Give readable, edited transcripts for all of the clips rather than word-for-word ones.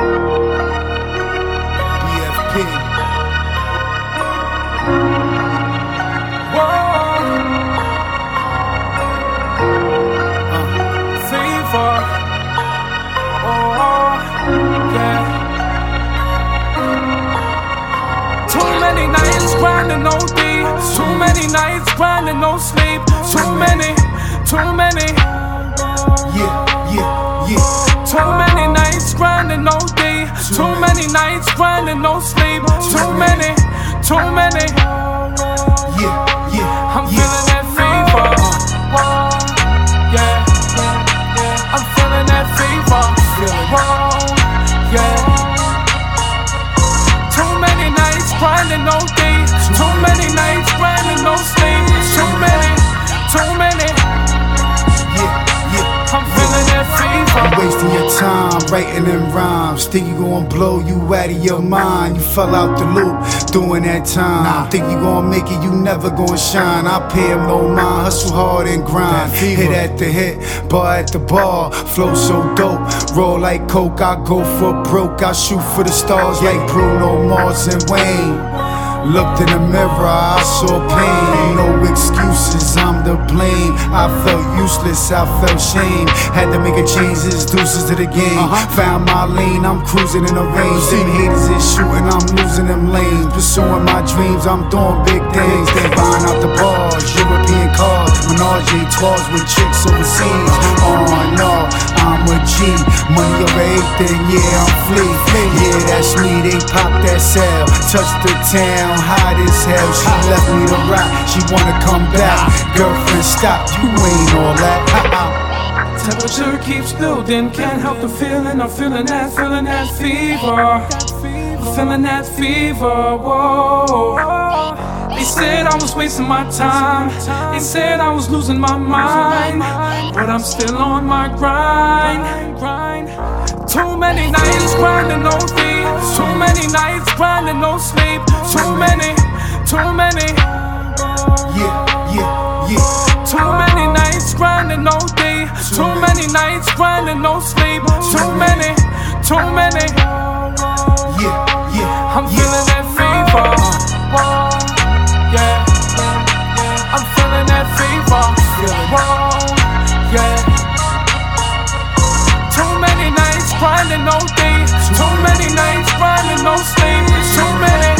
BFP. Fever. Yeah. Too many nights grinding OD. Too many nights grinding no sleep. Too many. Too many nights grinding OD. Too many nights grinding no sleep. Too many. I'm feeling that fever. Yeah. I'm feeling that fever. Yeah. Too many nights grinding OD. Too many nights grinding no sleep. Too many. I'm feeling that fever. I'm wasting your time writing them rhymes. Think you gon' blow you out of your mind. You fell out the loop doing that time. Think you gon' make it, you never gon' shine. I pay him no mind, hustle hard and grind. Hit at the hit, bar at the bar. Flow so dope, roll like coke. I go for broke, I shoot for the stars like Bruno Mars and Wayne. Looked in the mirror, I saw pain. No excuses, I'm to blame. I felt useless, I felt shame. Had to make a change, this deuces to the game. Found my lane, I'm cruising in the range. Them haters is shooting, I'm losing them lanes. Pursuing my dreams, I'm doing big things. They buying out the bars, European cars, Menage a trois with chicks overseas. Oh no, I'm a G. Money over everything, yeah, I'm flea. Yeah, that's me, they pop that cell. Touch the town, hot as hell. She left me to rot, she wanna come back. Girlfriend, stop, you ain't all that. Temperature keeps building, can't help the feeling. I'm feeling that fever. Feeling that fever, whoa. They said I was wasting my time. They said I was losing my mind. But I'm still on my grind. Too many nights grinding no sleep. Too many nights grinding no sleep. Too many. Too many nights grinding no day. Too many nights grinding no sleep. Too many. I'm feeling that fever. Yeah. I'm feeling that fever. Yeah. Too many nights grinding no day. Too many nights grinding no sleep. Too many.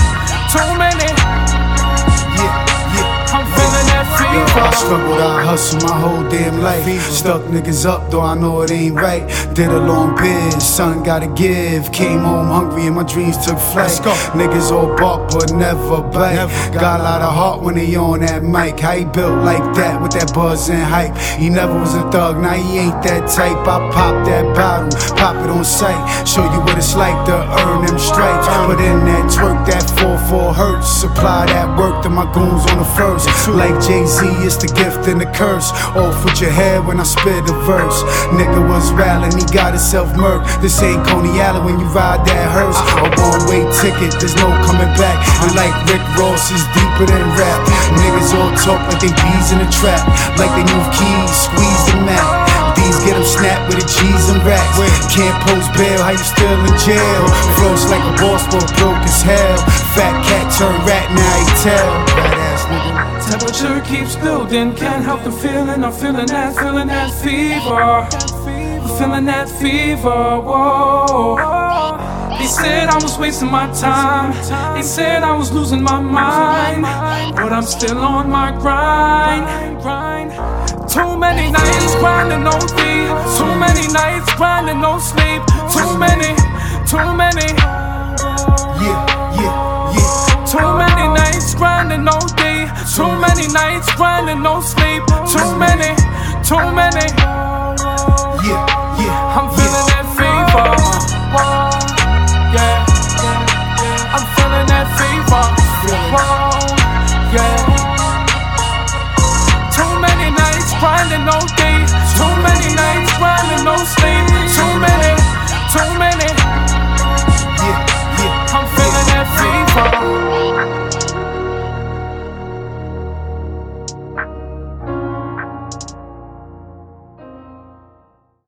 I'm feeling that fever. I struggled, I hustle my whole damn life. Stuck niggas up, though I know it ain't right. Did a long bid, son gotta give. Came home hungry and my dreams took flight. Niggas all bark but never bite. Got a lot of heart when they on that mic. How he built like that with that buzz and hype. He never was a thug, now he ain't that type. I pop that bottle, pop it on sight. Show you what it's like to earn them stripes. Put in that twerk, that 4-4 hurts. Supply that work to my goons on the first. Like Jay-Z, it's the gift and the curse. Off with your head when I spit a verse. Nigga was rallying, he got himself murked. This ain't Coney Island when you ride that hearse. A one-way ticket, there's no coming back. And like Rick Ross is deeper than rap. Niggas all talk like they bees in a trap. Like they move keys, squeeze the map. These get them snapped with the G's and racks. Can't post bail, how you still in jail? Flows like a boss, but broke as hell. Fat cat turned rat, now he tell. Badass nigga. Temperature keeps building, can't help the feeling. I'm feeling that fever. Feeling that fever, whoa. They said I was wasting my time. They said I was losing my mind. But I'm still on my grind. Too many nights grinding no sleep. Too many nights grinding no sleep. Too many. Too many nights grinding no day. Too many nights grinding no sleep. Too many. I'm